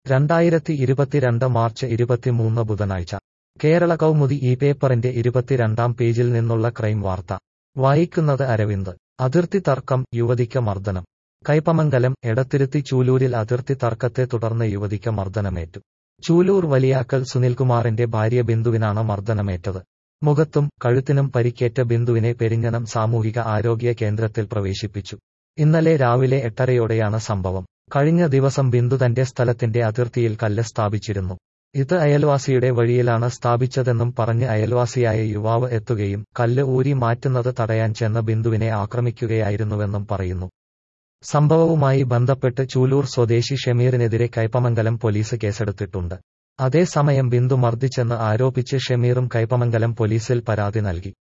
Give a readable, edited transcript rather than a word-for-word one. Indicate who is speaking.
Speaker 1: 2022 March 23 ബുധനാഴ്ച കേരള കൗമുദി ഈ പേപ്പറിന്റെ 22-ാം പേജിൽ നിന്നുള്ള ക്രൈം വാർത്ത. വായിക്കുന്നത് അരവിന്ദ്. അതിർത്തി തർക്കം, യുവതിക്ക് മർദ്ദനം. കൈപ്പമംഗലം എടത്തിരുത്തി ചൂലൂരിൽ അതിർത്തി തർക്കത്തെ തുടർന്ന് യുവതിക്ക് മർദ്ദനമേറ്റു. ചൂലൂർ വലിയാക്കൽ സുനിൽകുമാറിന്റെ ഭാര്യ ബിന്ദുവിനാണ് മർദ്ദനമേറ്റത്. മുഖത്തും കഴുത്തിനും പരിക്കേറ്റ ബിന്ദുവിനെ പെരിഞ്ഞനം സാമൂഹിക ആരോഗ്യ കേന്ദ്രത്തിൽ പ്രവേശിപ്പിച്ചു. ഇന്നലെ രാവിലെ 8:30യോടെയാണ് സംഭവം. കഴിഞ്ഞ ദിവസം ബിന്ദു തന്റെ സ്ഥലത്തിന്റെ അതിർത്തിയിൽ കല്ല് സ്ഥാപിച്ചിരുന്നു. ഇത് അയൽവാസിയുടെ വഴിയിലാണ് സ്ഥാപിച്ചതെന്നും പറഞ്ഞ് അയൽവാസിയായ യുവാവ് എത്തുകയും കല്ല് ഊരി മാറ്റുന്നത് തടയാൻ ചെന്ന ബിന്ദുവിനെ ആക്രമിക്കുകയായിരുന്നുവെന്നും പറയുന്നു. സംഭവവുമായി ബന്ധപ്പെട്ട് ചൂലൂർ സ്വദേശി ഷമീറിനെതിരെ കൈപ്പമംഗലം പോലീസ് കേസെടുത്തിട്ടുണ്ട്. അതേസമയം ബിന്ദു മർദ്ദിച്ചെന്ന് ആരോപിച്ച് ഷമീറും കൈപ്പമംഗലം പോലീസിൽ പരാതി നൽകി.